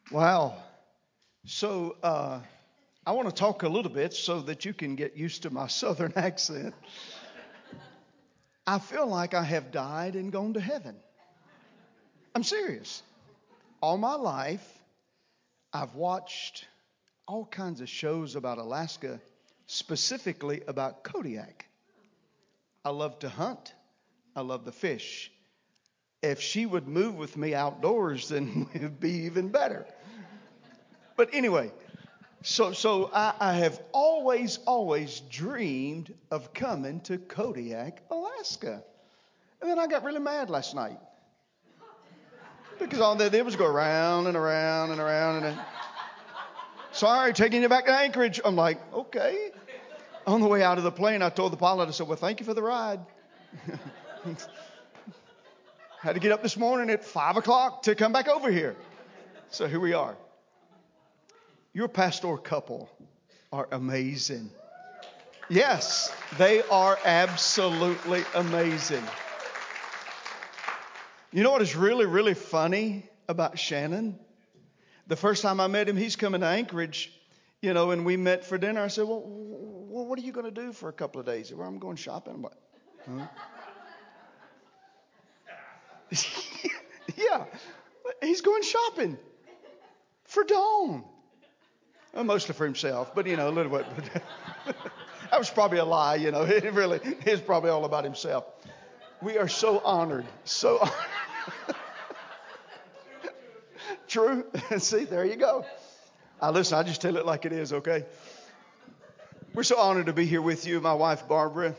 Wow. So I want to talk a little bit so that you can get used to my southern accent. I feel like I have died and gone to heaven. I'm serious. All my life, I've watched all kinds of shows about Alaska, specifically about Kodiak. I love to hunt. I love to fish. If she would move with me outdoors, then it would be even better. But anyway, so I have always dreamed of coming to Kodiak, Alaska. And then I got really mad last night because all they did was go around and around and around. And then, sorry, taking you back to Anchorage. I'm like, okay. On the way out of the plane, I told the pilot, I said, well, thank you for the ride. Had to get up this morning at 5 o'clock to come back over here. So here we are. Your pastoral couple are amazing. Yes, they are absolutely amazing. You know what is really, really funny about Shannon? The first time I met him, he's coming to Anchorage, and we met for dinner. I said, well, what are you going to do for a couple of days? Well, I'm going shopping. I'm like, huh? Yeah, he's going shopping for Dawn. Well, mostly for himself, but a little bit. That was probably a lie, It really is probably all about himself. We are so honored, so honored. True. See, there you go. Listen, I just tell it like it is, okay? We're so honored to be here with you. My wife, Barbara,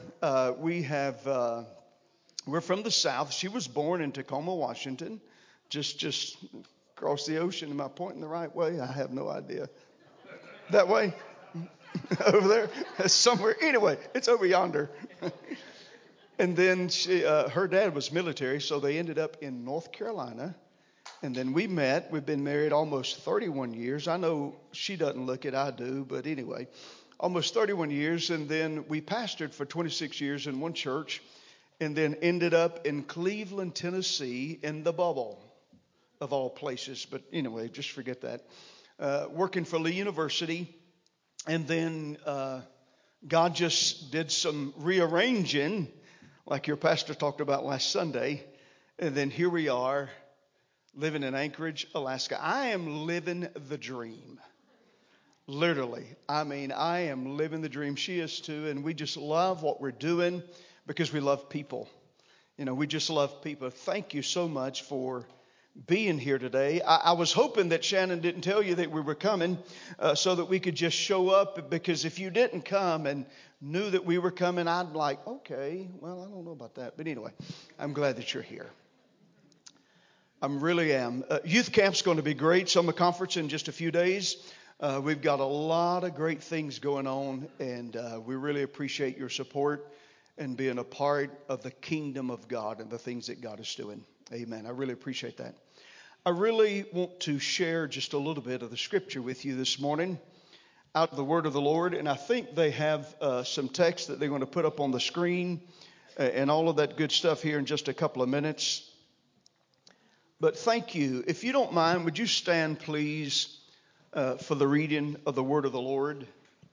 we're from the South. She was born in Tacoma, Washington, just across the ocean. Am I pointing the right way? I have no idea. That way? Over there? Somewhere. Anyway, it's over yonder. And then her dad was military, so they ended up in North Carolina. And then we met. We've been married almost 31 years. I know she doesn't look it, I do. But anyway, almost 31 years. And then we pastored for 26 years in one church. And then ended up in Cleveland, Tennessee, in the bubble of all places. But anyway, just forget that. Working for Lee University. And then God just did some rearranging, like your pastor talked about last Sunday. And then here we are, living in Anchorage, Alaska. I am living the dream. Literally. I mean, I am living the dream. She is too. And we just love what we're doing because we love people. We just love people. Thank you so much for being here today. I was hoping that Shannon didn't tell you that we were coming so that we could just show up, because if you didn't come and knew that we were coming, I'd be like, okay, well, I don't know about that. But anyway, I'm glad that you're here. I really am. Youth camp's going to be great. Summer conference in just a few days. We've got a lot of great things going on, and we really appreciate your support and being a part of the kingdom of God and the things that God is doing. Amen. I really appreciate that. I really want to share just a little bit of the scripture with you this morning out of the word of the Lord. And I think they have some text that they're going to put up on the screen and all of that good stuff here in just a couple of minutes. But thank you. If you don't mind, would you stand, please, for the reading of the word of the Lord?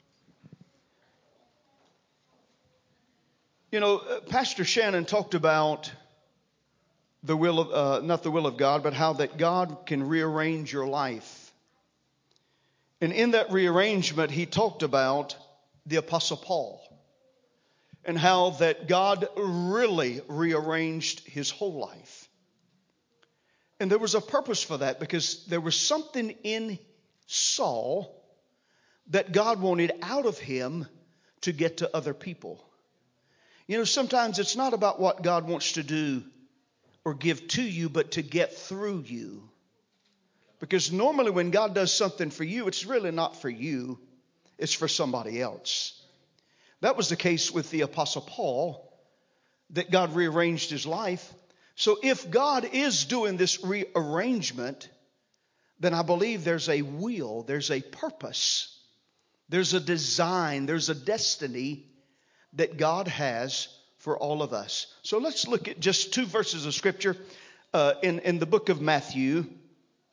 Pastor Shannon talked about the will of, not the will of God, but how that God can rearrange your life. And in that rearrangement, he talked about the Apostle Paul and how that God really rearranged his whole life. And there was a purpose for that, because there was something in Saul that God wanted out of him to get to other people. Sometimes it's not about what God wants to do or give to you, but to get through you. Because normally when God does something for you, it's really not for you. It's for somebody else. That was the case with the Apostle Paul, that God rearranged his life. So if God is doing this rearrangement, then I believe there's a will, there's a purpose, there's a design, there's a destiny that God has for all of us. So let's look at just two verses of scripture in the book of Matthew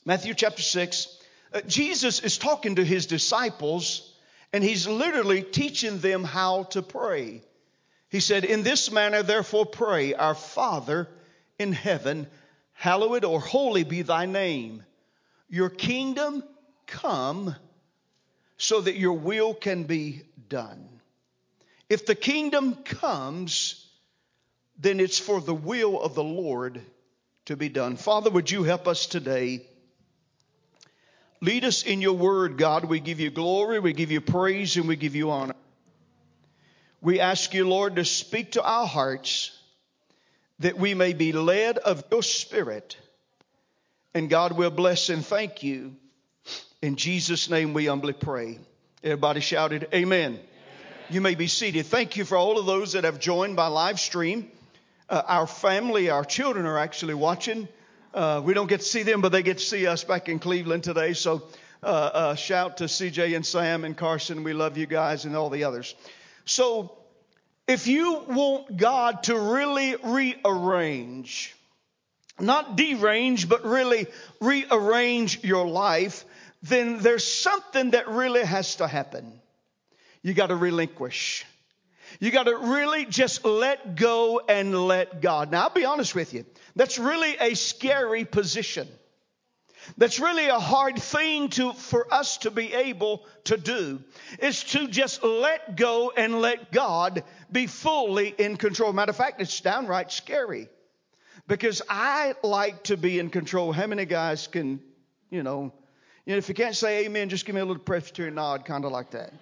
Matthew chapter 6. Jesus is talking to his disciples, and he's literally teaching them how to pray. He said, "In this manner, therefore, pray, Our Father in heaven, hallowed or holy be thy name. Your kingdom come, so that your will can be done." If the kingdom comes, then it's for the will of the Lord to be done. Father, would you help us today? Lead us in your word, God. We give you glory, we give you praise, and we give you honor. We ask you, Lord, to speak to our hearts that we may be led of your Spirit. And God will bless and thank you. In Jesus' name we humbly pray. Everybody shouted, Amen. Amen. You may be seated. Thank you for all of those that have joined by live stream. Our family, our children are actually watching. We don't get to see them, but they get to see us back in Cleveland today. So shout to CJ and Sam and Carson. We love you guys and all the others. So if you want God to really rearrange, not derange, but really rearrange your life, then there's something that really has to happen. You got to relinquish. You got to really just let go and let God. Now, I'll be honest with you. That's really a scary position. That's really a hard thing for us to be able to do, is to just let go and let God be fully in control. Matter of fact, it's downright scary because I like to be in control. How many guys can, if you can't say amen, just give me a little Presbyterian nod, kind of like that.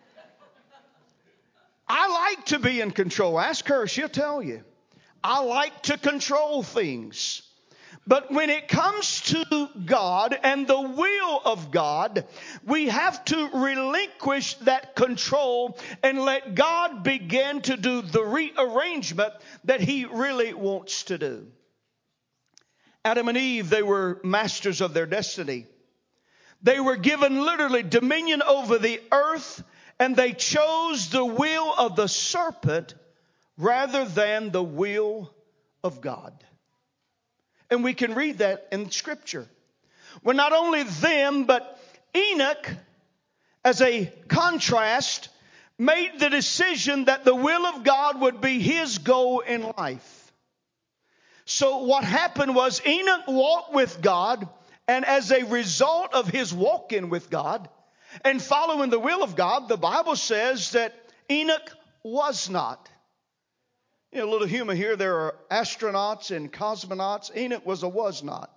I like to be in control. Ask her, she'll tell you. I like to control things. But when it comes to God and the will of God, we have to relinquish that control and let God begin to do the rearrangement that He really wants to do. Adam and Eve, they were masters of their destiny. They were given literally dominion over the earth, and they chose the will of the serpent rather than the will of God. And we can read that in Scripture. Well, not only them, but Enoch, as a contrast, made the decision that the will of God would be his goal in life. So what happened was Enoch walked with God, and as a result of his walking with God and following the will of God, the Bible says that Enoch was not. A little humor here. There are astronauts and cosmonauts. Enoch was not.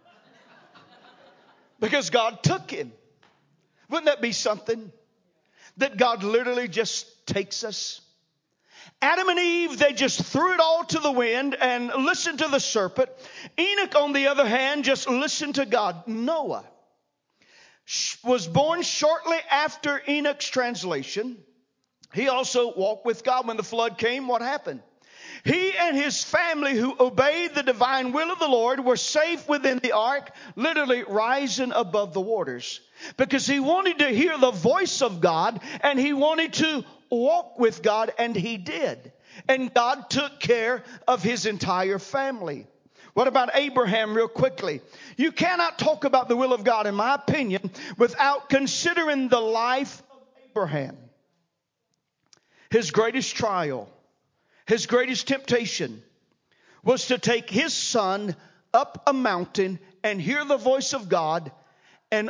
Because God took him. Wouldn't that be something? That God literally just takes us. Adam and Eve, they just threw it all to the wind and listened to the serpent. Enoch, on the other hand, just listened to God. Noah was born shortly after Enoch's translation. He also walked with God. When the flood came, what happened? He and his family who obeyed the divine will of the Lord were safe within the ark, literally rising above the waters. Because he wanted to hear the voice of God and he wanted to walk with God, and he did. And God took care of his entire family. What about Abraham, real quickly? You cannot talk about the will of God, in my opinion, without considering the life of Abraham. His greatest trial, his greatest temptation was to take his son up a mountain and hear the voice of God and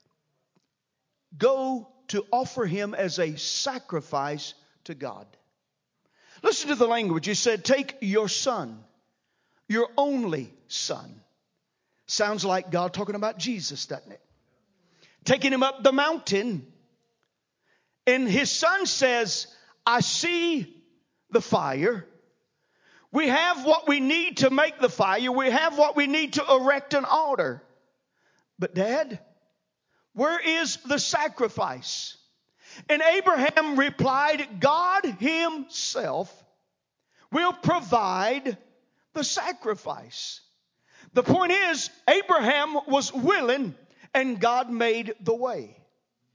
go to offer him as a sacrifice to God. Listen to the language. He said, take your son, your only son. Sounds like God talking about Jesus, doesn't it? Taking him up the mountain. And his son says, I see the fire. We have what we need to make the fire. We have what we need to erect an altar. But Dad, where is the sacrifice? And Abraham replied, God himself will provide the sacrifice. The point is, Abraham was willing and God made the way.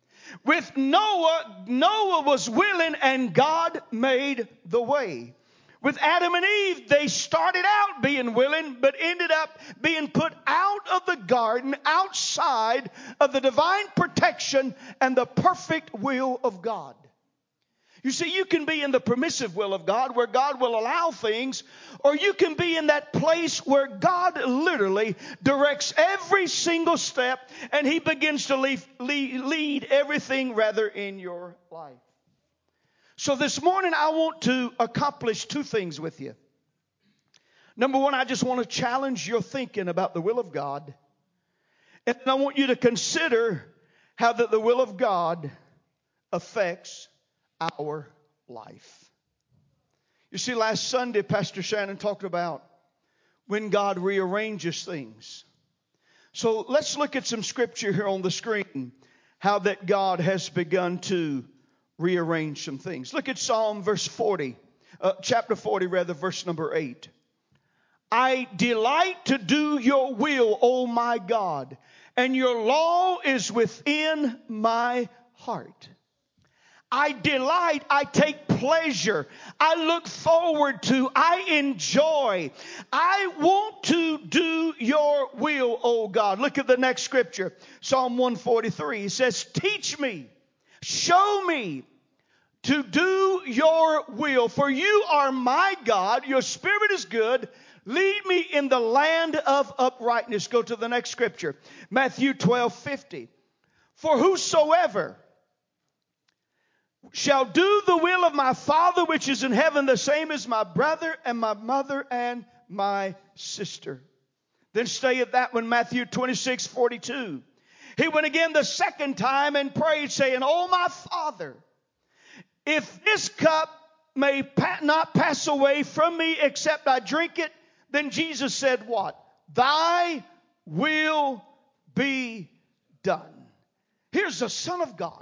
With Noah was willing and God made the way. With Adam and Eve, they started out being willing, but ended up being put out of the garden, outside of the divine protection and the perfect will of God. You see, you can be in the permissive will of God, where God will allow things, or you can be in that place where God literally directs every single step, and He begins to lead everything rather in your life. So this morning, I want to accomplish two things with you. Number one, I just want to challenge your thinking about the will of God. And I want you to consider how that the will of God affects our life. You see, last Sunday, Pastor Shannon talked about when God rearranges things. So let's look at some scripture here on the screen, how that God has begun to rearrange some things. Look at Psalm chapter 40, verse number 8. I delight to do your will, O my God, and your law is within my heart. I delight, I take pleasure, I look forward to, I enjoy. I want to do your will, O God. Look at the next scripture, Psalm 143. It says, teach me, show me to do your will, for you are my God, your spirit is good. Lead me in the land of uprightness. Go to the next scripture, Matthew 12:50. For whosoever shall do the will of my Father which is in heaven, the same as my brother and my mother and my sister. Then stay at that one, Matthew 26:42. He went again the second time and prayed, saying, O my Father, if this cup may not pass away from me except I drink it, then Jesus said what? Thy will be done. Here's the Son of God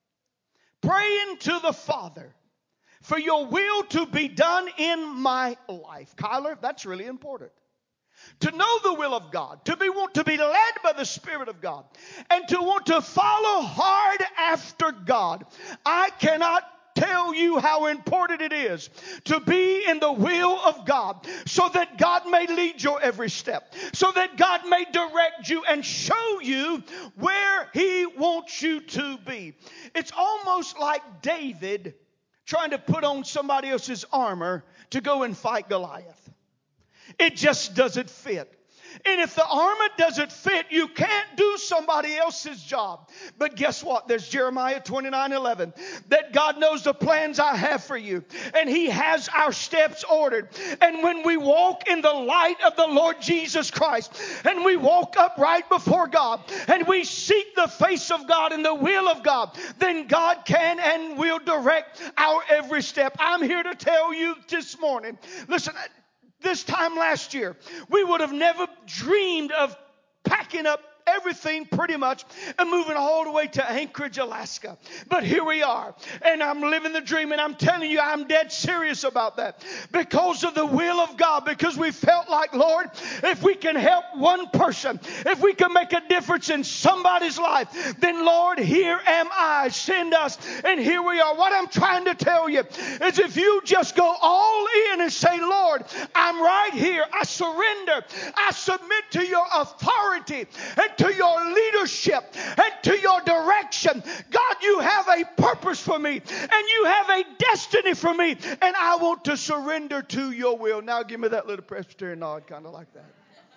praying to the Father for your will to be done in my life. Kyler, that's really important. To know the will of God, to want to be led by the Spirit of God, and to want to follow hard after God. I cannot tell you how important it is to be in the will of God, so that God may lead your every step, so that God may direct you and show you where He wants you to be. It's almost like David trying to put on somebody else's armor to go and fight Goliath. It just doesn't fit. And if the armor doesn't fit, you can't do somebody else's job. But guess what? There's Jeremiah 29:11. That God knows the plans I have for you. And He has our steps ordered. And when we walk in the light of the Lord Jesus Christ, and we walk upright before God, and we seek the face of God and the will of God, then God can and will direct our every step. I'm here to tell you this morning, listen, this time last year, we would have never dreamed of packing up everything pretty much and moving all the way to Anchorage, Alaska. But here we are, and I'm living the dream, and I'm telling you, I'm dead serious about that because of the will of God, because we felt like, Lord, if we can help one person, if we can make a difference in somebody's life, then Lord, here am I, send us. And here we are. What I'm trying to tell you is, if you just go all in and say, Lord, I'm right here, I surrender, I submit to your authority and to your leadership and to your direction. God, you have a purpose for me, and you have a destiny for me, and I want to surrender to your will. Now give me that little Presbyterian nod, kind of like that.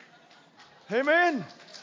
Amen.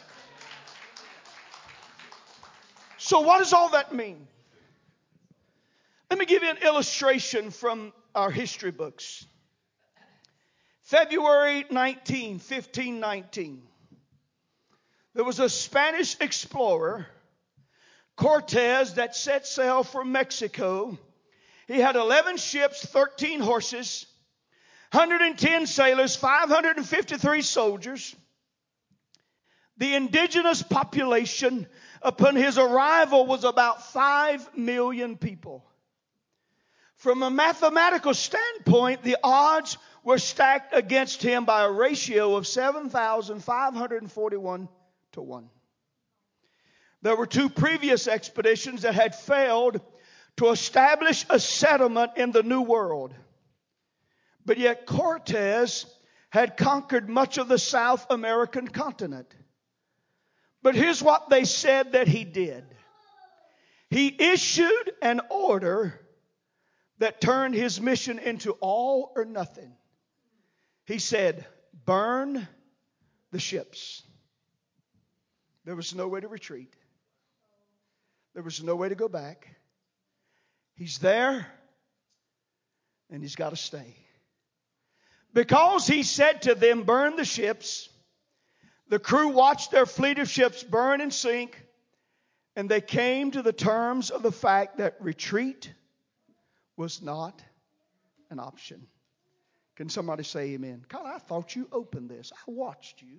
So what does all that mean? Let me give you an illustration from our history books. February 1519. There was a Spanish explorer, Cortez, that set sail from Mexico. He had 11 ships, 13 horses, 110 sailors, 553 soldiers. The indigenous population upon his arrival was about 5 million people. From a mathematical standpoint, the odds were stacked against him by a ratio of 7,541 to 1. There were 2 previous expeditions that had failed to establish a settlement in the New World. But yet Cortez had conquered much of the South American continent. But here's what they said that he did. He issued an order that turned his mission into all or nothing. He said, burn the ships. There was no way to retreat. There was no way to go back. He's there, and he's got to stay. Because he said to them, burn the ships, the crew watched their fleet of ships burn and sink, and they came to the terms of the fact that retreat was not an option. Can somebody say amen? God, I thought you opened this. I watched you.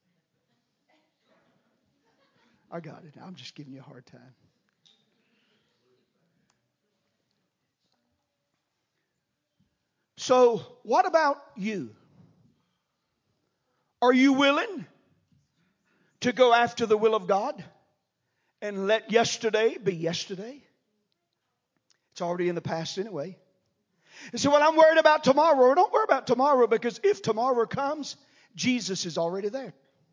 I got it. I'm just giving you a hard time. So, what about you? Are you willing to go after the will of God and let yesterday be yesterday? It's already in the past anyway. You say, well, I'm worried about tomorrow. Don't worry about tomorrow, because if tomorrow comes, Jesus is already there.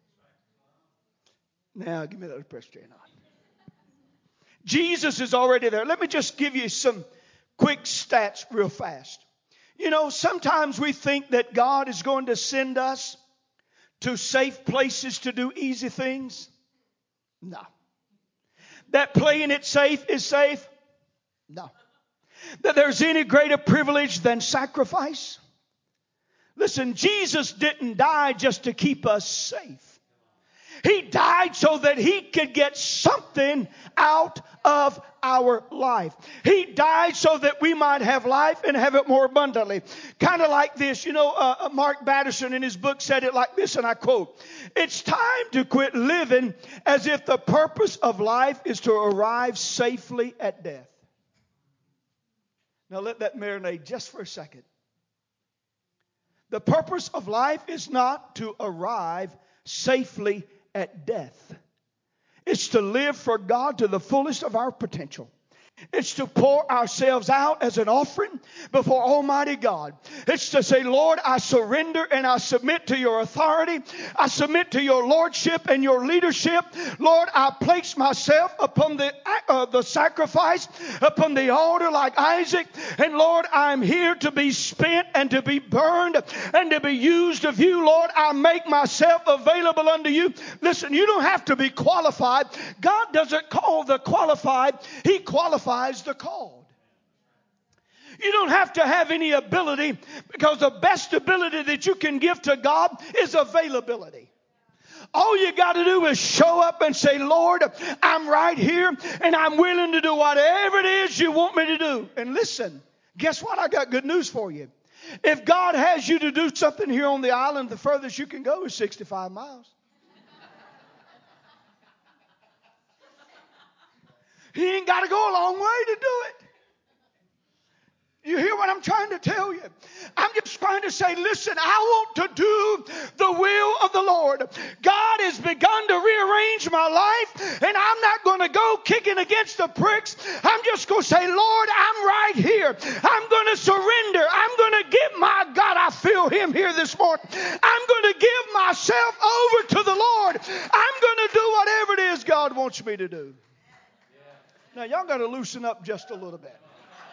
Now, give me that Presbyterian on. Jesus is already there. Let me just give you some quick stats real fast. You know, sometimes we think that God is going to send us to safe places to do easy things. No. That playing it safe is safe? No. That there's any greater privilege than sacrifice? Listen, Jesus didn't die just to keep us safe. He died so that He could get something out of our life. He died so that we might have life and have it more abundantly. Kind of like this, Mark Batterson in his book said it like this, and I quote, "It's time to quit living as if the purpose of life is to arrive safely at death." Now let that marinate just for a second. The purpose of life is not to arrive safely at death. It's to live for God to the fullest of our potential. It's to pour ourselves out as an offering before Almighty God. It's to say, Lord, I surrender and I submit to your authority. I submit to your lordship and your leadership. Lord, I place myself upon the sacrifice, upon the altar like Isaac. And Lord, I'm here to be spent and to be burned and to be used of you. Lord, I make myself available unto you. Listen, you don't have to be qualified. God doesn't call the qualified. He qualifies the called. You don't have to have any ability, because the best ability that you can give to God is availability. All you got to do is show up and say, Lord, I'm right here and I'm willing to do whatever it is you want me to do. And listen, guess what? I got good news for you. If God has you to do something here on the island, the furthest you can go is 65 miles. He ain't got to go a long way to do it. You hear what I'm trying to tell you? I'm just trying to say, listen, I want to do the will of the Lord. God has begun to rearrange my life, and I'm not going to go kicking against the pricks. I'm just going to say, Lord, I'm right here. I'm going to surrender. I'm going to give my God, I feel Him here this morning. I'm going to give myself over to the Lord. I'm going to do whatever it is God wants me to do. Now, y'all got to loosen up just a little bit.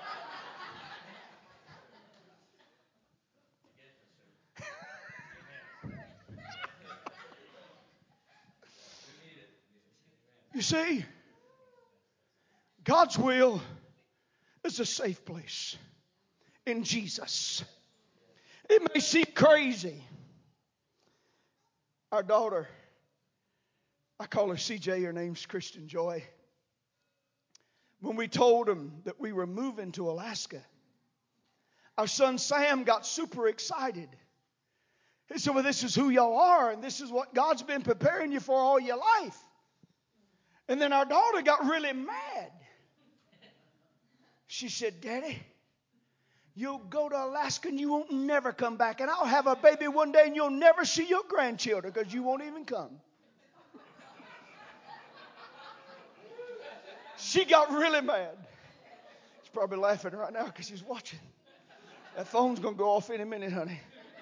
You see, God's will is a safe place in Jesus. It may seem crazy. Our daughter, I call her CJ, her name's Christian Joy. When we told them that we were moving to Alaska, our son Sam got super excited. He said, well, this is who y'all are, and this is what God's been preparing you for all your life. And then our daughter got really mad. She said, Daddy, you'll go to Alaska and you won't never come back. And I'll have a baby one day and you'll never see your grandchildren because you won't even come. She got really mad. She's probably laughing right now because she's watching. That phone's going to go off any minute, honey.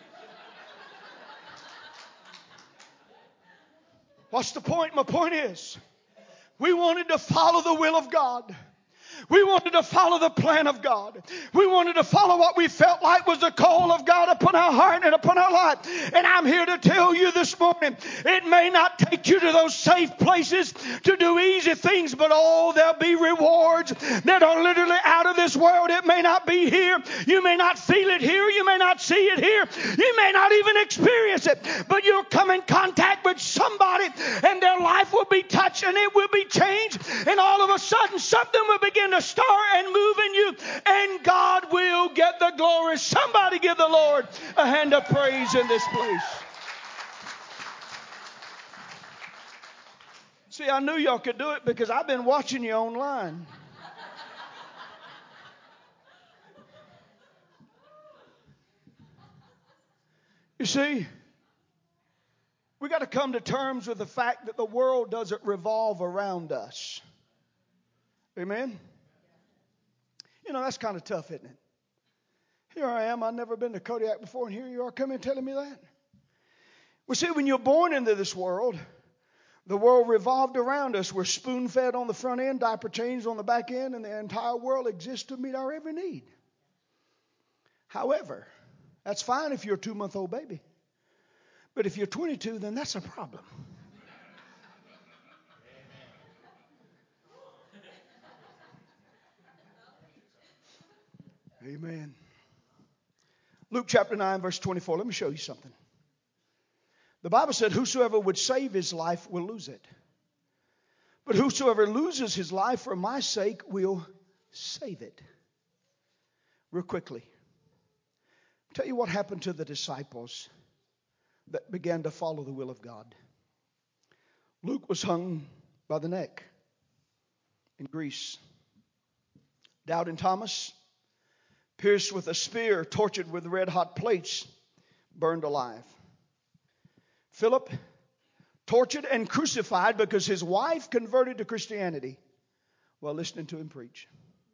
What's the point? My point is, we wanted to follow the will of God. We wanted to follow the plan of God. We wanted to follow what we felt like was the call of God upon our heart and upon our life. And I'm here to tell you this morning, it may not take you to those safe places to do easy things, but oh, there'll be rewards that are literally out of this world. It may not be here. You may not feel it here. You may not see it here. You may not even experience it. But you'll come in contact with somebody and their life will be touched and it will be changed. And all of a sudden, something will begin to start and move in you, and God will get the glory. Somebody give the Lord a hand of praise in this place. See, I knew y'all could do it because I've been watching you online. You see, we got to come to terms with the fact that the world doesn't revolve around us. Amen? You know, that's kind of tough, isn't it? Here I am. I've never been to Kodiak before, and here you are coming telling me that. Well, see, when you're born into this world, the world revolved around us. We're spoon-fed on the front end, diaper changed on the back end, and the entire world exists to meet our every need. However, that's fine if you're a 2-month-old baby. But if you're 22, then that's a problem. Amen. Luke chapter 9, verse 24. Let me show you something. The Bible said, whosoever would save his life will lose it. But whosoever loses his life for my sake will save it. Real quickly. I'll tell you what happened to the disciples that began to follow the will of God. Luke was hung by the neck in Greece. Doubting Thomas, pierced with a spear, tortured with red-hot plates, burned alive. Philip, tortured and crucified because his wife converted to Christianity while listening to him preach.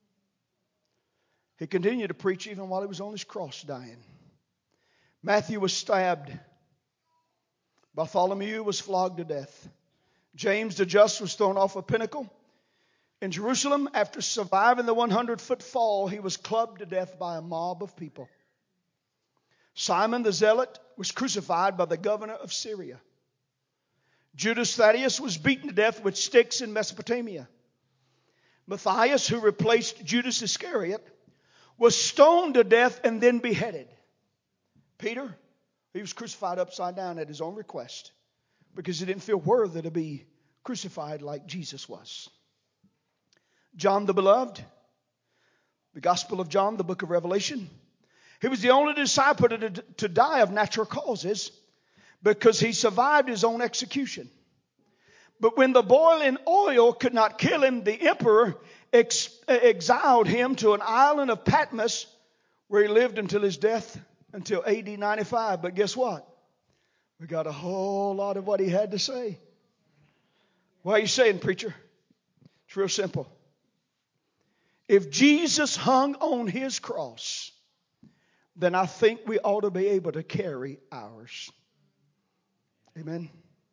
He continued to preach even while he was on his cross dying. Matthew was stabbed. Bartholomew was flogged to death. James the Just was thrown off a pinnacle. In Jerusalem, after surviving the 100-foot fall, he was clubbed to death by a mob of people. Simon the Zealot was crucified by the governor of Syria. Judas Thaddeus was beaten to death with sticks in Mesopotamia. Matthias, who replaced Judas Iscariot, was stoned to death and then beheaded. Peter, he was crucified upside down at his own request because he didn't feel worthy to be crucified like Jesus was. John the Beloved, the Gospel of John, the book of Revelation. He was the only disciple to die of natural causes because he survived his own execution. But when the boiling oil could not kill him, the emperor exiled him to an island of Patmos where he lived until his death, until AD 95. But guess what? We got a whole lot of what he had to say. What are you saying, preacher? It's real simple. If Jesus hung on his cross, then I think we ought to be able to carry ours. Amen.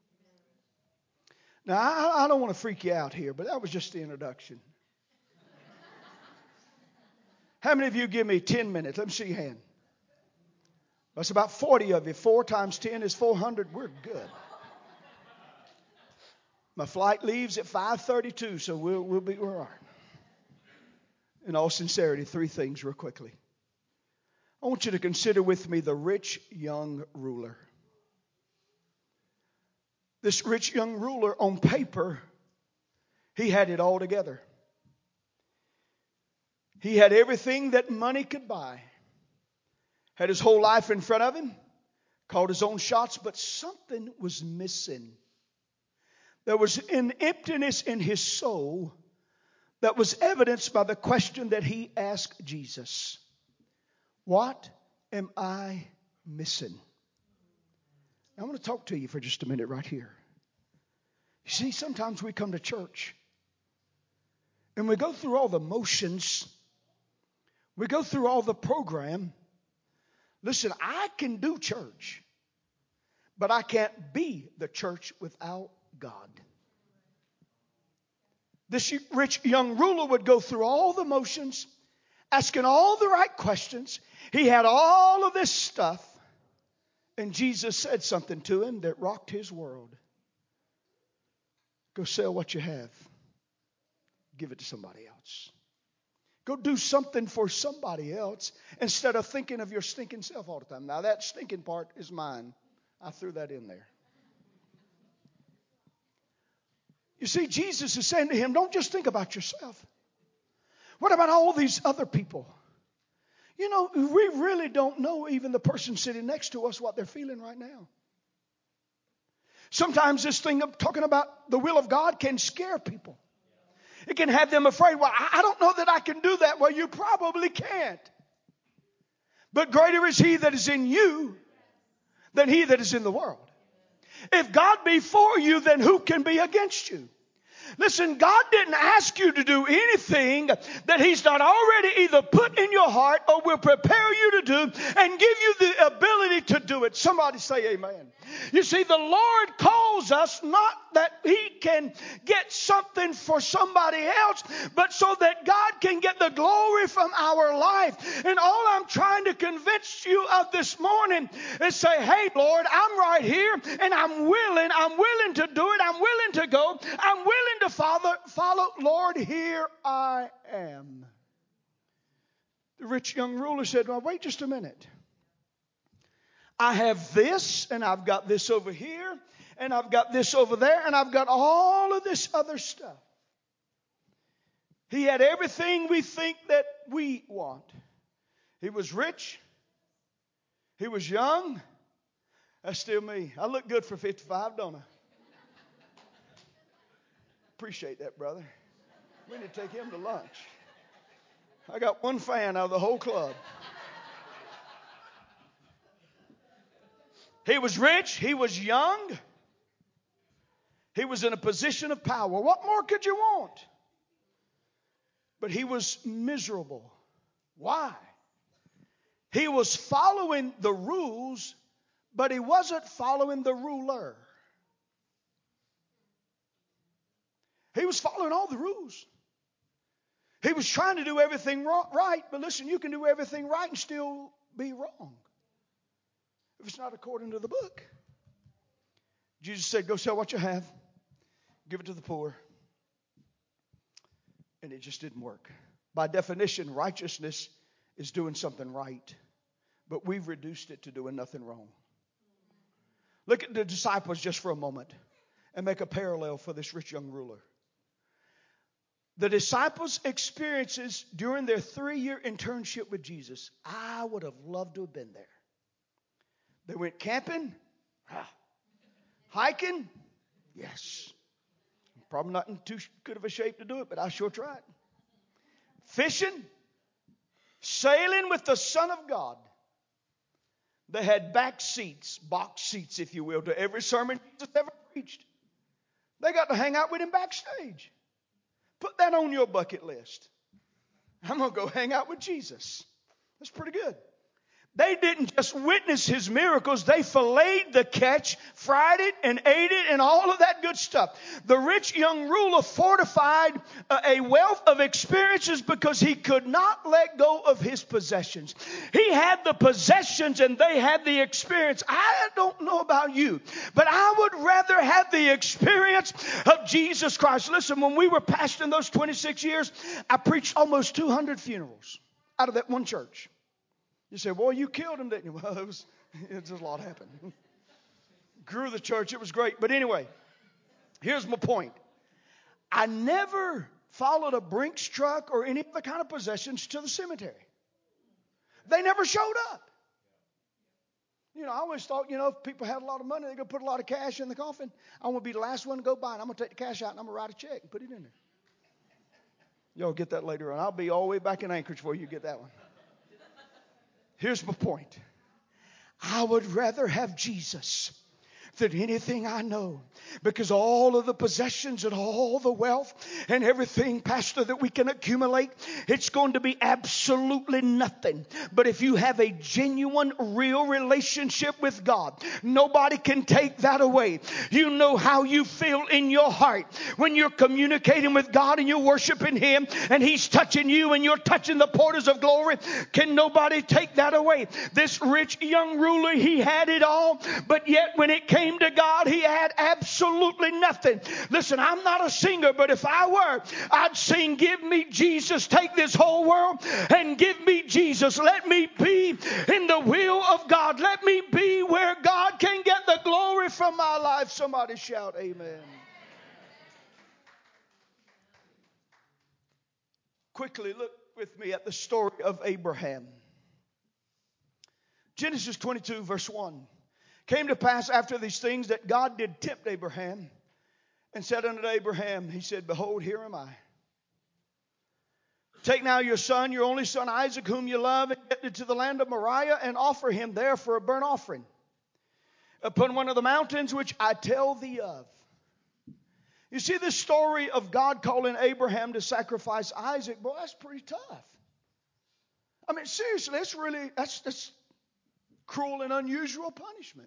Now, I don't want to freak you out here, but that was just the introduction. How many of you give me 10 minutes? Let me see your hand. That's about 40 of you. 4 times 10 is 400. We're good. My flight leaves at 5:32, so we'll be all right. In all sincerity, 3 things real quickly. I want you to consider with me the rich young ruler. This rich young ruler, on paper, he had it all together. He had everything that money could buy. Had his whole life in front of him. Called his own shots, but something was missing. There was an emptiness in his soul that was evidenced by the question that he asked Jesus. What am I missing? I want to talk to you for just a minute right here. You see, sometimes we come to church and we go through all the motions. We go through all the program. Listen, I can do church, but I can't be the church without God. This rich young ruler would go through all the motions, asking all the right questions. He had all of this stuff. And Jesus said something to him that rocked his world. Go sell what you have. Give it to somebody else. Go do something for somebody else instead of thinking of your stinking self all the time. Now that stinking part is mine. I threw that in there. You see, Jesus is saying to him, don't just think about yourself. What about all these other people? You know, we really don't know even the person sitting next to us what they're feeling right now. Sometimes this thing of talking about the will of God can scare people. It can have them afraid. Well, I don't know that I can do that. Well, you probably can't. But greater is He that is in you than he that is in the world. If God be for you, then who can be against you? Listen, God didn't ask you to do anything that He's not already either put in your heart or will prepare you to do and give you the ability to do it. Somebody say amen. You see, the Lord calls us not that He can get something for somebody else, but so that God can get the glory from our life. And all I'm trying to convince you of this morning is say, hey, Lord, I'm right here and I'm willing to do it. I'm willing to go. I'm willing to follow. Lord, here I am. The rich young ruler said, well, wait just a minute. I have this, and I've got this over here, and I've got this over there, and I've got all of this other stuff. He had everything we think that we want. He was rich. He was young. That's still me. I look good for 55, don't I? Appreciate that, brother. We need to take him to lunch. I got one fan out of the whole club. He was rich. He was young. He was in a position of power. What more could you want? But he was miserable. Why? He was following the rules, but he wasn't following the ruler. He was following all the rules. He was trying to do everything right, but listen, you can do everything right and still be wrong if it's not according to the book. Jesus said, go sell what you have, give it to the poor. And it just didn't work. By definition, righteousness is doing something right, but we've reduced it to doing nothing wrong. Look at the disciples just for a moment and make a parallel for this rich young ruler. The disciples' experiences during their 3-year internship with Jesus, I would have loved to have been there. They went camping, hiking, yes. Probably not in too good of a shape to do it, but I sure tried. Fishing, sailing with the Son of God. They had back seats, box seats, if you will, to every sermon Jesus ever preached. They got to hang out with him backstage. Put that on your bucket list. I'm going to go hang out with Jesus. That's pretty good. They didn't just witness his miracles. They filleted the catch, fried it, and ate it, and all of that good stuff. The rich young ruler fortified a wealth of experiences because he could not let go of his possessions. He had the possessions and they had the experience. I don't know about you, but I would rather have the experience of Jesus Christ. Listen, when we were pastoring those 26 years, I preached almost 200 funerals out of that one church. You say, boy, you killed him, didn't you? Well, it just a lot happened. Grew the church. It was great. But anyway, here's my point. I never followed a Brinks truck or any other kind of possessions to the cemetery. They never showed up. You know, I always thought, if people had a lot of money, they're going to put a lot of cash in the coffin. I'm going to be the last one to go by, and I'm going to take the cash out, and I'm going to write a check and put it in there. Y'all get that later on. I'll be all the way back in Anchorage before you get that one. Here's my point. I would rather have Jesus than anything I know. Because all of the possessions and all the wealth and everything, Pastor, that we can accumulate, it's going to be absolutely nothing. But if you have a genuine, real relationship with God, nobody can take that away. You know how you feel in your heart when you're communicating with God and you're worshiping Him and He's touching you and you're touching the portals of glory. Can nobody take that away? This rich young ruler, he had it all, but yet when it came to God, he had absolutely nothing. Listen, I'm not a singer, but if I were, I'd sing, give me Jesus, take this whole world and give me Jesus. Let me be in the will of God. Let me be where God can get the glory from my life. Somebody shout amen. Quickly look with me at the story of Abraham. Genesis 22 verse 1. Came to pass after these things that God did tempt Abraham and said unto Abraham, he said, behold, here am I. Take now your son, your only son Isaac, whom you love, and get into the land of Moriah and offer him there for a burnt offering upon one of the mountains which I tell thee of. You see this story of God calling Abraham to sacrifice Isaac, boy, that's pretty tough. I mean, seriously, that's cruel and unusual punishment.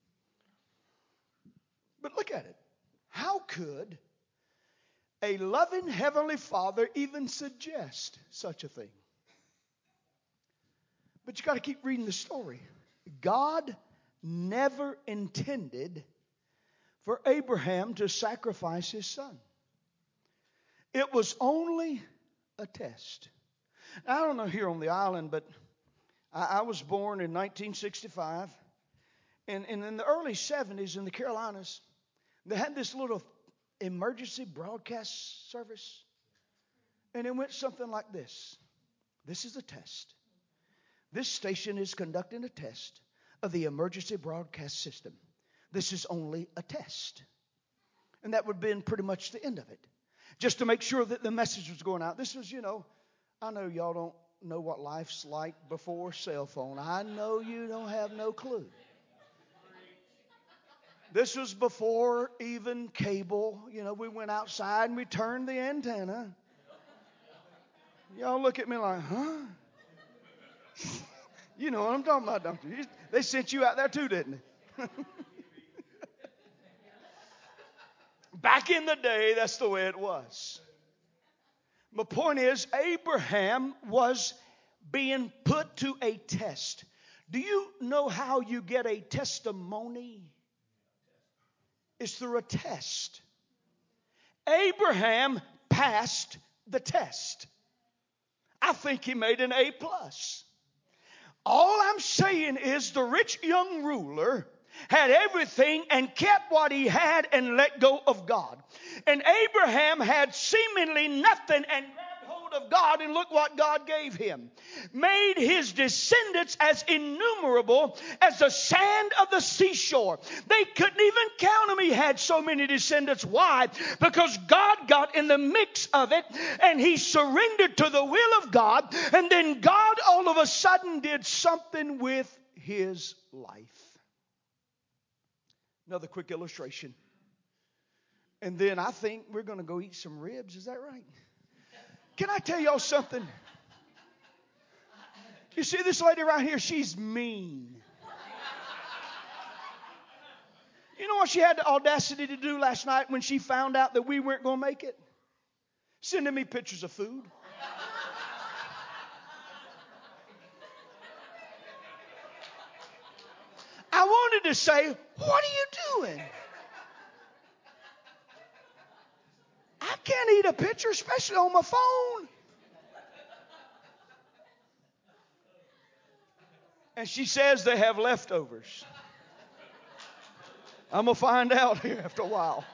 But look at it. How could a loving Heavenly Father even suggest such a thing? But you got to keep reading the story. God never intended for Abraham to sacrifice his son. It was only a test. Now, I don't know here on the island, but I was born in 1965. And in the early 70s in the Carolinas, they had this little emergency broadcast service. And it went something like this. This is a test. This station is conducting a test of the emergency broadcast system. This is only a test. And that would have been pretty much the end of it. Just to make sure that the message was going out. This was, I know y'all don't know what life's like before cell phone. I know you don't have no clue. This was before even cable. We went outside and we turned the antenna. Y'all look at me like, huh? You know what I'm talking about, don't you? They sent you out there too, didn't they? Back in the day, that's the way it was. My point is, Abraham was being put to a test. Do you know how you get a testimony? It's through a test. Abraham passed the test. I think he made an A+. All I'm saying is the rich young ruler had everything and kept what he had and let go of God. And Abraham had seemingly nothing and grabbed hold of God, and look what God gave him. Made his descendants as innumerable as the sand of the seashore. They couldn't even count him. He had so many descendants. Why? Because God got in the mix of it and he surrendered to the will of God, and then God all of a sudden did something with his life. Another quick illustration. And then I think we're going to go eat some ribs. Is that right? Can I tell y'all something? You see this lady right here? She's mean. You know what she had the audacity to do last night when she found out that we weren't going to make it? Sending me pictures of food. I wanted to say, what are you doing? I can't eat a picture, especially on my phone. And she says they have leftovers. I'm going to find out here after a while.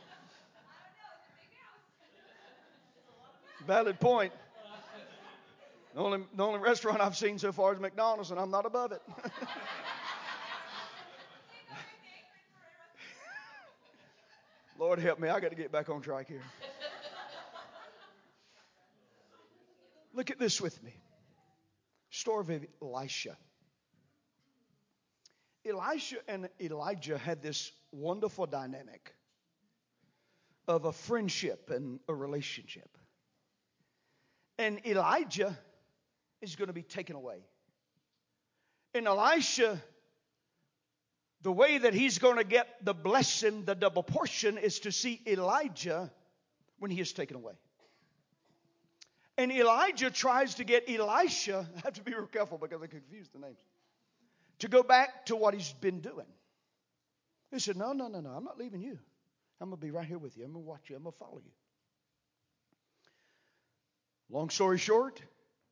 Valid point. The only restaurant I've seen so far is McDonald's, and I'm not above it. Lord help me, I got to get back on track here. Look at this with me. Story of Elisha. Elisha and Elijah had this wonderful dynamic of a friendship and a relationship. And Elijah is going to be taken away. And Elisha, the way that he's going to get the blessing, the double portion, is to see Elijah when he is taken away. And Elijah tries to get Elisha, I have to be real careful because I confuse the names, to go back to what he's been doing. He said, no, I'm not leaving you. I'm going to be right here with you. I'm going to watch you. I'm going to follow you. Long story short,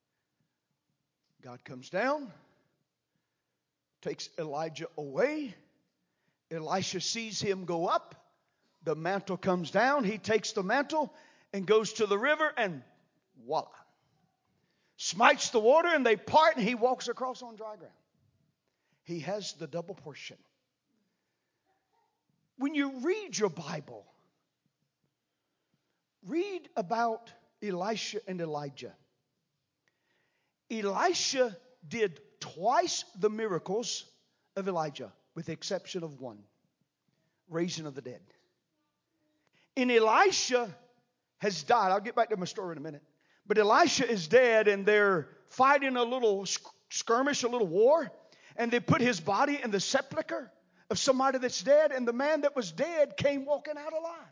God comes down, takes Elijah away. Elisha sees him go up. The mantle comes down. He takes the mantle and goes to the river, and voila. Smites the water, and they part, and he walks across on dry ground. He has the double portion. When you read your Bible, read about Elisha and Elijah. Elisha did twice the miracles of Elijah, with the exception of one, raising of the dead. And Elisha has died. I'll get back to my story in a minute. But Elisha is dead, and they're fighting a little skirmish, a little war, and they put his body in the sepulcher of somebody that's dead, and the man that was dead came walking out alive.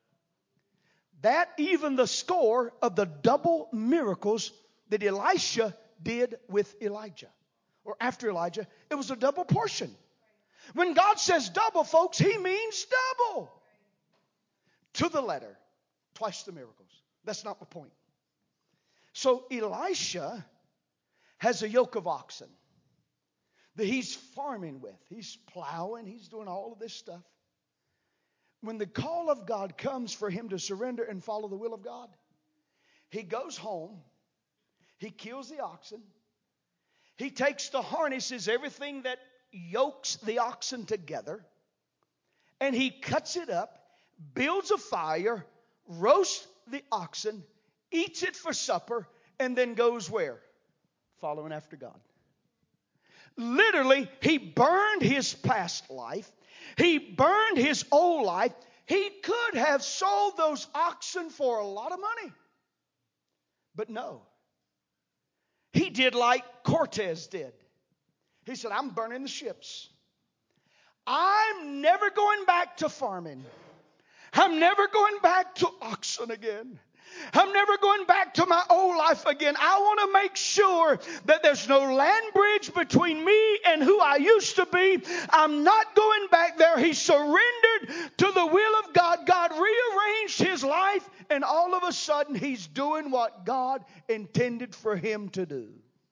That even the score of the double miracles that Elisha did with Elijah, or after Elijah, it was a double portion. When God says double, folks, He means double. To the letter. Twice the miracles. That's not the point. So Elisha has a yoke of oxen that he's farming with. He's plowing. He's doing all of this stuff. When the call of God comes for him to surrender and follow the will of God, he goes home. He kills the oxen. He takes the harnesses, everything that yokes the oxen together, and he cuts it up, builds a fire, roasts the oxen, eats it for supper, and then goes where? Following after God. Literally, he burned his past life. He burned his old life. He could have sold those oxen for a lot of money. But no. He did like Cortez did. He said, I'm burning the ships. I'm never going back to farming. I'm never going back to oxen again. I'm never going back to my old life again. I want to make sure that there's no land bridge between me and who I used to be. I'm not going back there. He surrendered to the will of God. God rearranged his life, and all of a sudden he's doing what God intended for him to do.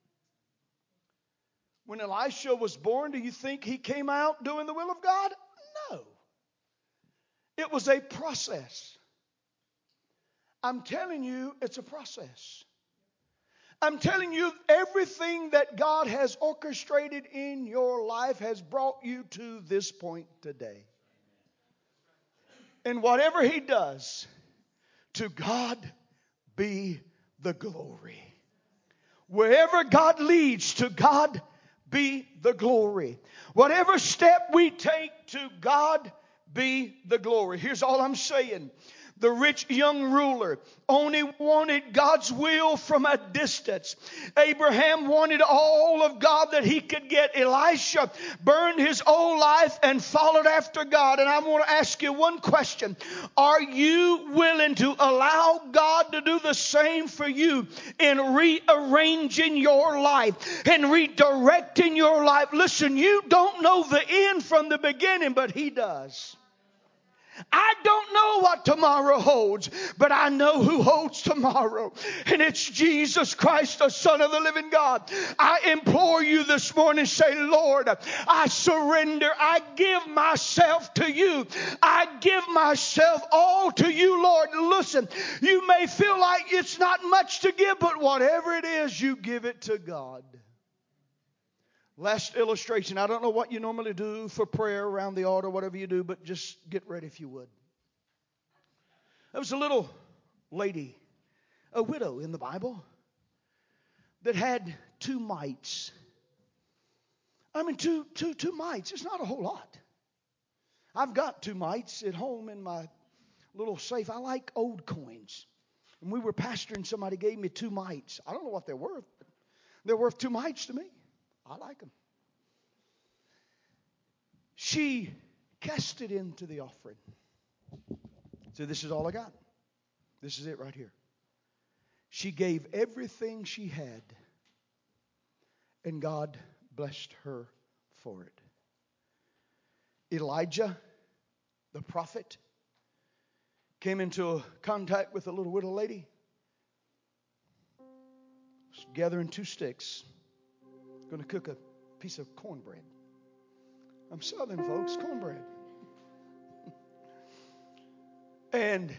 When Elisha was born, do you think he came out doing the will of God? No. It was a process. I'm telling you, it's a process. I'm telling you, everything that God has orchestrated in your life has brought you to this point today. And whatever he does, to God be the glory. Wherever God leads, to God be the glory. Whatever step we take, to God be the glory. Here's all I'm saying. The rich young ruler only wanted God's will from a distance. Abraham wanted all of God that he could get. Elisha burned his old life and followed after God. And I want to ask you one question. Are you willing to allow God to do the same for you in rearranging your life and redirecting your life? Listen, you don't know the end from the beginning, but he does. I don't know what tomorrow holds, but I know who holds tomorrow. And it's Jesus Christ, the Son of the living God. I implore you this morning, say, Lord, I surrender. I give myself to you. I give myself all to you, Lord. Listen, you may feel like it's not much to give, but whatever it is, you give it to God. Last illustration. I don't know what you normally do for prayer around the altar, whatever you do, but just get ready if you would. There was a little lady, a widow in the Bible, that had 2 mites. I mean, two mites. It's not a whole lot. I've got 2 mites at home in my little safe. I like old coins. And we were pastoring, somebody gave me 2 mites. I don't know what they're worth, but they're worth 2 mites to me. I like them. She cast it into the offering. So this is all I got. This is it right here. She gave everything she had, and God blessed her for it. Elijah, the prophet, came into contact with a little widow lady. Was gathering 2 sticks. Going to cook a piece of cornbread. I'm Southern, folks, cornbread. And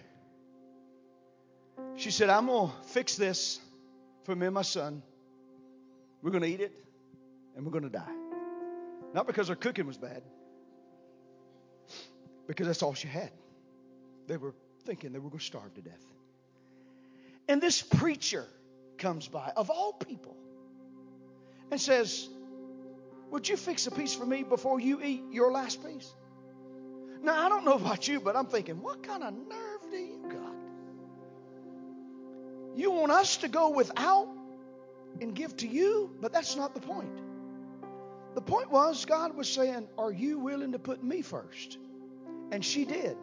she said, I'm going to fix this for me and my son. We're going to eat it, and we're going to die. Not because her cooking was bad, because that's all she had. They were thinking they were going to starve to death. And this preacher comes by, of all people, and says, would you fix a piece for me before you eat your last piece? Now, I don't know about you, but I'm thinking, what kind of nerve do you got? You want us to go without and give to you? But that's not the point. The point was, God was saying, are you willing to put me first? And she did.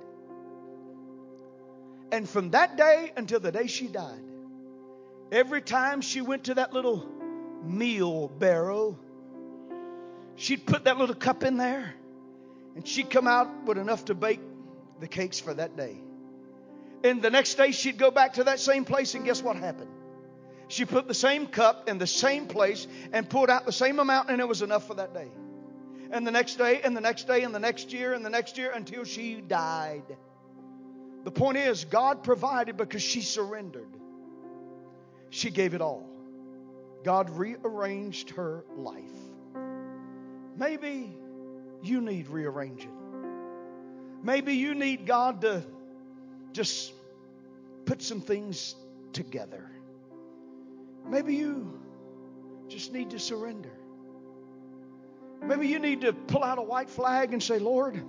And from that day until the day she died, every time she went to that little meal barrel, she'd put that little cup in there, and she'd come out with enough to bake the cakes for that day. And the next day she'd go back to that same place, and guess what happened? She put the same cup in the same place and poured out the same amount, and it was enough for that day. And the next day, and the next day, and the next year, and the next year, until she died. The point is, God provided because she surrendered. She gave it all. God rearranged her life. Maybe you need rearranging. Maybe you need God to just put some things together. Maybe you just need to surrender. Maybe you need to pull out a white flag and say, Lord,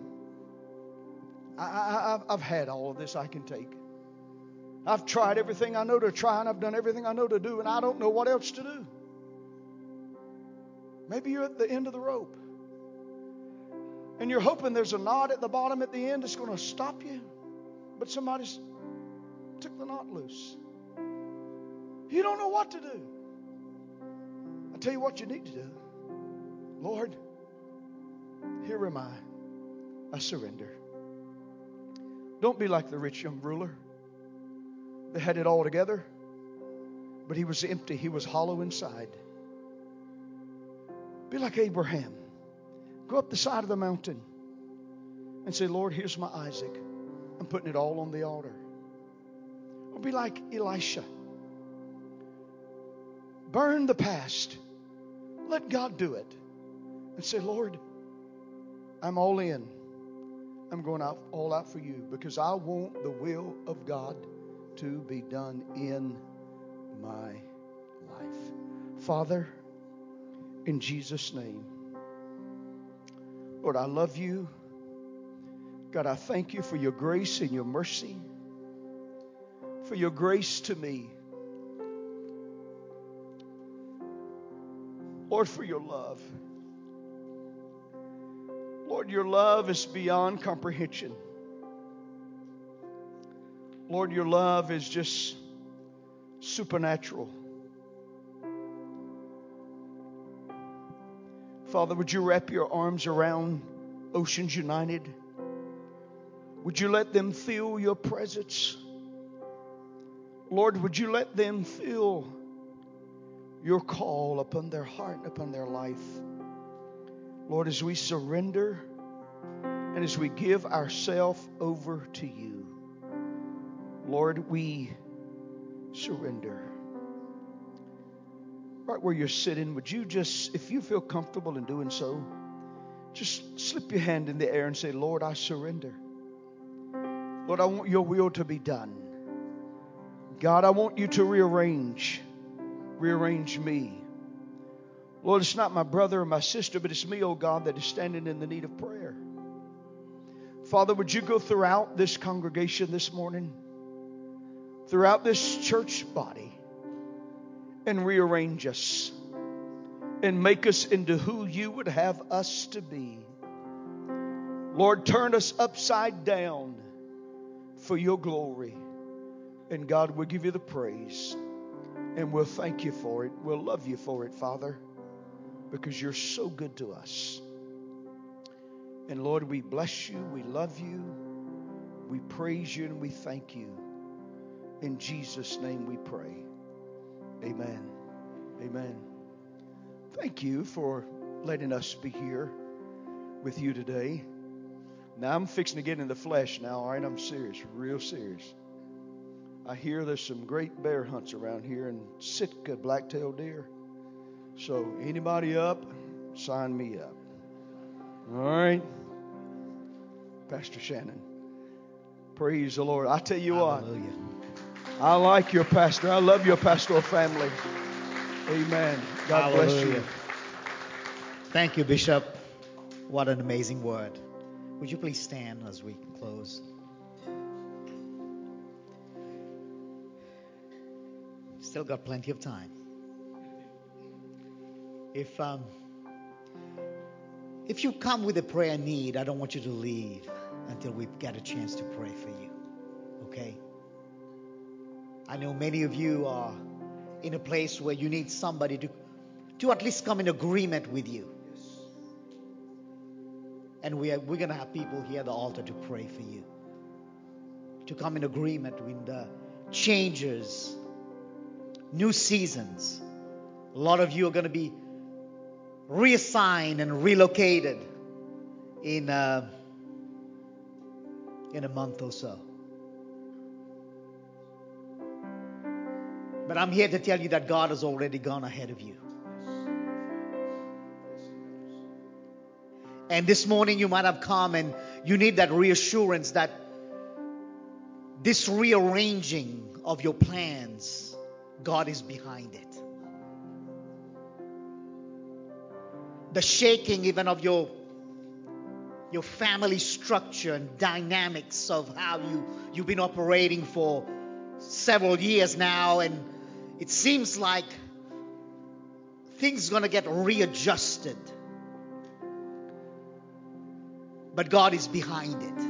I've had all of this I can take. I've tried everything I know to try, and I've done everything I know to do, and I don't know what else to do. Maybe you're at the end of the rope, and you're hoping there's a knot at the bottom at the end that's going to stop you, but somebody's took the knot loose. You don't know what to do. I tell you what you need to do. Lord, here am I. I surrender. Don't be like the rich young ruler. They had it all together, but he was empty. He was hollow inside. Be like Abraham. Go up the side of the mountain and say, Lord, here's my Isaac. I'm putting it all on the altar. Or be like Elisha. Burn the past. Let God do it. And say, Lord, I'm all in. I'm going out all out for you because I want the will of God to be done in my life. Father, in Jesus' name, Lord, I love you. God, I thank you for your grace and your mercy, for your grace to me. Lord, for your love. Lord, your love is beyond comprehension. Lord, your love is just supernatural. Father, would you wrap your arms around Oceans United? Would you let them feel your presence? Lord, would you let them feel your call upon their heart, upon their life? Lord, as we surrender and as we give ourselves over to you, Lord, we surrender. Right where you're sitting, would you just, if you feel comfortable in doing so, just slip your hand in the air and say, Lord, I surrender. Lord, I want your will to be done. God, I want you to rearrange me. Lord, it's not my brother or my sister, but it's me, oh God, that is standing in the need of prayer. Father, would you go throughout this congregation this morning, throughout this church body, and rearrange us and make us into who you would have us to be. Lord, turn us upside down for your glory. And God, we'll give you the praise. And we'll thank you for it. We'll love you for it, Father, because you're so good to us. And Lord, we bless you. We love you. We praise you and we thank you. In Jesus' name we pray. Amen. Amen. Thank you for letting us be here with you today. Now I'm fixing to get in the flesh now, all right? I'm serious, real serious. I hear there's some great bear hunts around here and Sitka black-tailed deer. So anybody up, sign me up. All right? Pastor Shannon. Praise the Lord. I tell you Hallelujah. what, I like your pastor. I love your pastoral family. Amen. God bless you. Thank you, Bishop. What an amazing word. Would you please stand as we close? Still got plenty of time. If you come with a prayer need, I don't want you to leave until we get a chance to pray for you. Okay? I know many of you are in a place where you need somebody to at least come in agreement with you. And we're going to have people here at the altar to pray for you, to come in agreement with the changes, new seasons. A lot of you are going to be reassigned and relocated in a month or so. But I'm here to tell you that God has already gone ahead of you. And this morning you might have come and you need that reassurance that this rearranging of your plans, God is behind it. The shaking even of your family structure and dynamics of how you've been operating for several years now, and it seems like things are going to get readjusted. But God is behind it.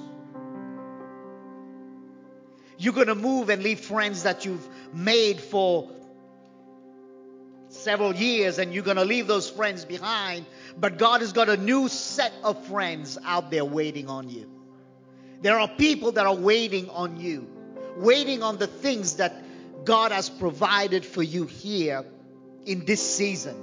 You're going to move and leave friends that you've made for several years, and you're going to leave those friends behind. But God has got a new set of friends out there waiting on you. There are people that are waiting on you, waiting on the things that God has provided for you here in this season.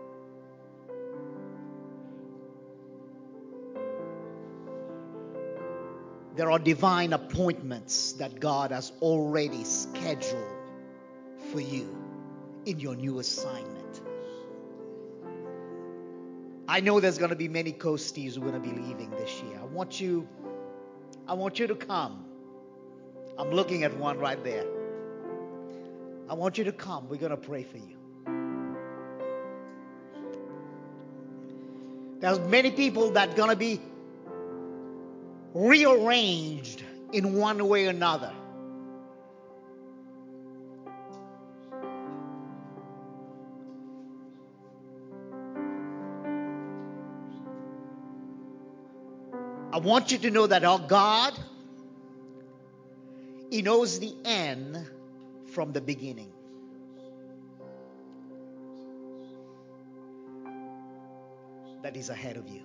There are divine appointments that God has already scheduled for you in your new assignment. I know there's going to be many coasties who are going to be leaving this year. I want you to come. I'm looking at one right there. I want you to come. We're going to pray for you. There's many people that are going to be rearranged in one way or another. I want you to know that our God, He knows the end from the beginning. That is ahead of you.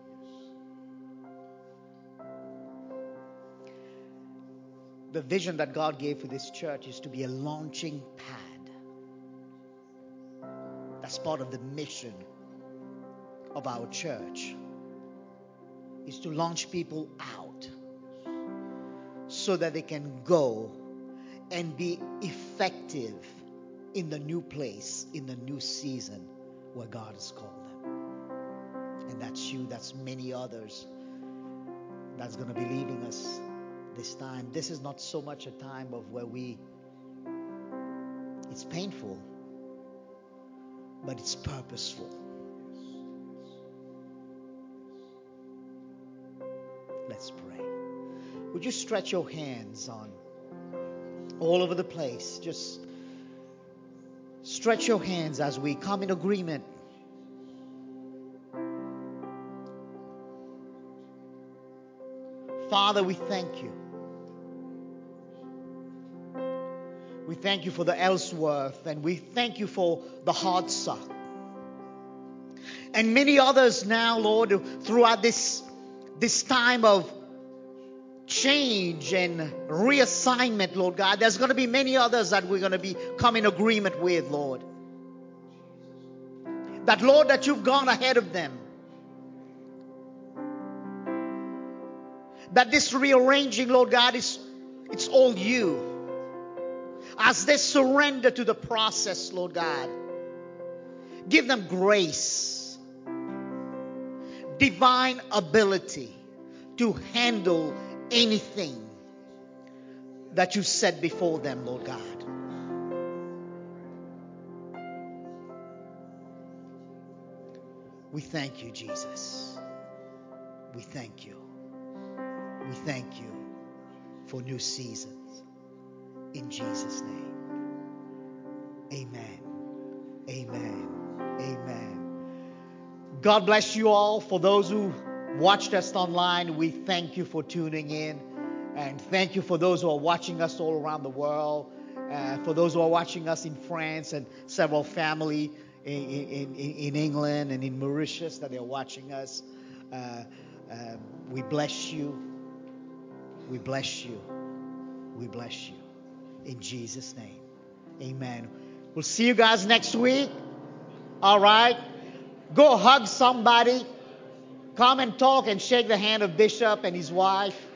The vision that God gave for this church is to be a launching pad. That's part of the mission of our church, is to launch people out so that they can go and be effective in the new place, in the new season where God has called them. And that's you, that's many others that's going to be leaving us this time. This is not so much a time of where it's painful, but it's purposeful. Let's pray. Would you stretch your hands on all over the place? Just stretch your hands as we come in agreement. Father, we thank you. We thank you for the Ellsworth, and we thank you for the Hardsock. And many others now, Lord, throughout this time of change and reassignment, Lord God. There's going to be many others that we're going to come in agreement with, Lord. That, Lord, that you've gone ahead of them. That this rearranging, Lord God, it's all you. As they surrender to the process, Lord God, give them grace, divine ability to handle anything that you set before them, Lord God. We thank you, Jesus. We thank you. We thank you for new seasons. In Jesus' name. Amen. Amen. Amen. God bless you all. For those who watched us online, we thank you for tuning in. And thank you for those who are watching us all around the world. For those who are watching us in France and several family in England and in Mauritius that are watching us. We bless you. We bless you. We bless you. In Jesus' name. Amen. We'll see you guys next week. All right. Go hug somebody. Come and talk and shake the hand of Bishop and his wife.